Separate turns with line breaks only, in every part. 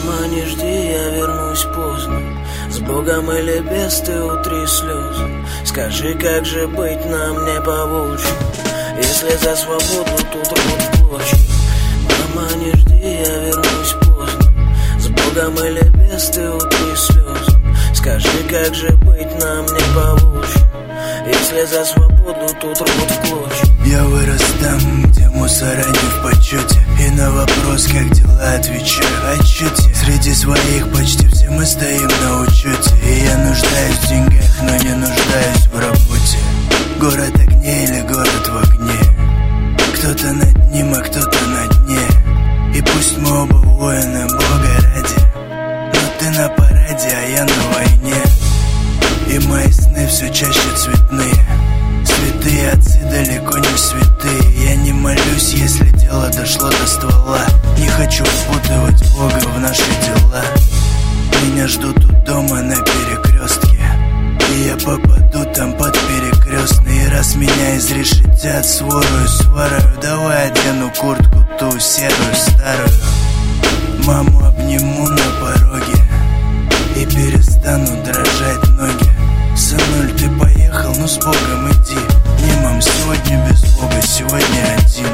Мама, не жди, я вернусь поздно. С Богом или без, ты утри слезы. Скажи, как же быть нам не по волчьи, если за свободу тут рвут в клочья. Мама, не жди, я вернусь поздно. С Богом или без, ты утри слезы. Скажи, как же быть нам не по волчьи, если за свободу тут рвут в клочья.
Я вырос там, где мусора не в почете, и на вопрос, как дела, отвечаю отчете. Среди своих почти все мы стоим на учете, и я нуждаюсь в деньгах, но не нуждаюсь в работе. Город огней или город в огне, кто-то над ним, а кто-то на дне. И пусть мы оба воины Бога ради, но ты на параде, а я на войне. И мои сны все чаще цветные. Святые отцы далеко не святые. Я не молюсь, если дело дошло до ствола. Не хочу впутывать Бога в наши дела. Меня ждут у дома на перекрестке, и я попаду там под перекрестный. И раз меня изрешетят сворою сварою, давай одену куртку ту серую старую. Маму обниму на пороге и перестану дрожать ноги. Сынуль, ты поехал, ну с Богом иди. Не, мам, сегодня без Бога, сегодня один.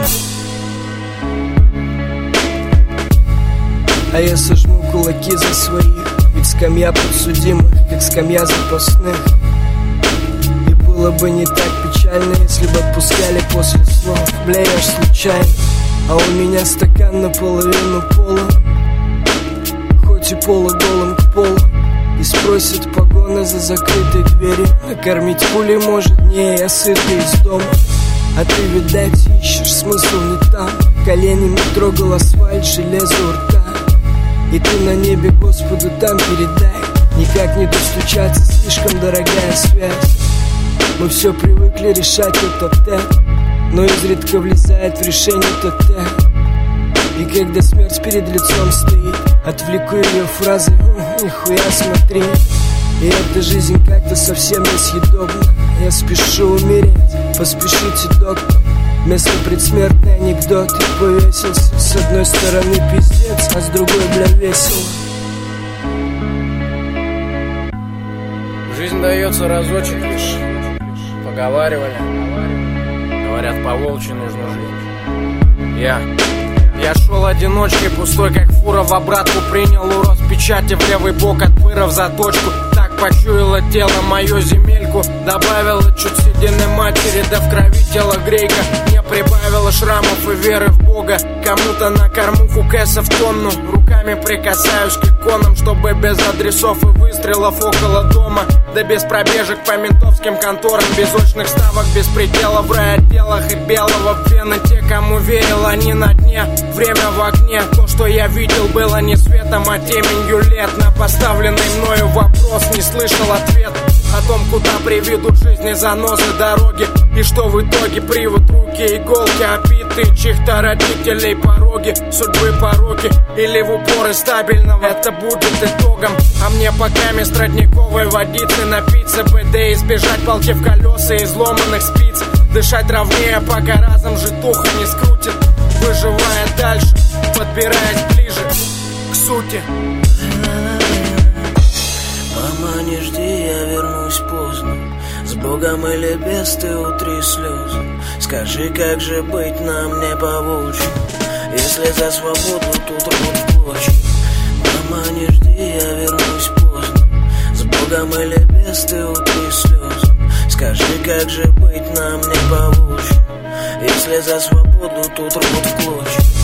А я сожму кулаки за своих, ведь скамья подсудимых, как скамья запасных. И было бы не так печально, если бы отпускали после слов. Бля, я ж случайно, а у меня стакан наполовину полон, хоть и полуголым к полу. И спросят погоны за закрытой дверью. Накормить пулей может, не, я сытый из дома. А ты, видать, ищешь смысл не там. Коленями трогал асфальт, железо у рта. И ты на небе Господу там передай. Никак не достучаться, слишком дорогая связь. Мы все привыкли решать тет-а-тет, но изредка влезает в решение тет-тет. И когда смерть перед лицом стоит, отвлеку ее фразы: нихуя смотри. И эта жизнь как-то совсем несъедобна. Я спешу умереть, поспешите, доктор. Вместо предсмертный анекдот. И повесился, с одной стороны пиздец, а с другой, бля, весело.
Жизнь дается разочек лишь. Поговаривали, говорят, по волчьи нужно жить. Я шел одиночкой, пустой как фура, в обратку принял урос печати в левый бок, отпыров заточку. Так почуяло тело мою земельку, добавило чуть седины матери, да в крови тело грейка. Не прибавило шрамов и веры в Бога. Кому-то на кормуху кэса в тонну. Руками прикасаюсь к иконам, чтобы без адресов и выстрелов около дома. Да без пробежек по ментовским конторам, без очных ставок, без предела в райотделах и белого в вены. Те, кому верил, они на дне. Время в окне, то, что я видел, было не светом, а теменью лет. На поставленный мною вопрос не слышал ответ о том, куда приведут жизни занозы дороги. И что в итоге привод, руки, иголки, опиты чьих-то родителей пороги, судьбы пороки. Или в упор и стабильного это будет итогом. А мне пока мест родниковой водицы напиться, БД, избежать палки в колеса и изломанных спиц. Дышать ровнее, пока разом житуха не скрутит, выживая дальше, подбираясь ближе к сути.
Мама, не жди, я вернусь поздно. С Богом или без, ты утри слезы. Скажи, как же быть нам не по волчьи, если за свободу тут рвут в клочья. Мама, не жди, я вернусь поздно. С Богом или без, ты утри слезы. Скажи, как же быть нам не по волчьи, если за свободу тут рвут в клочья.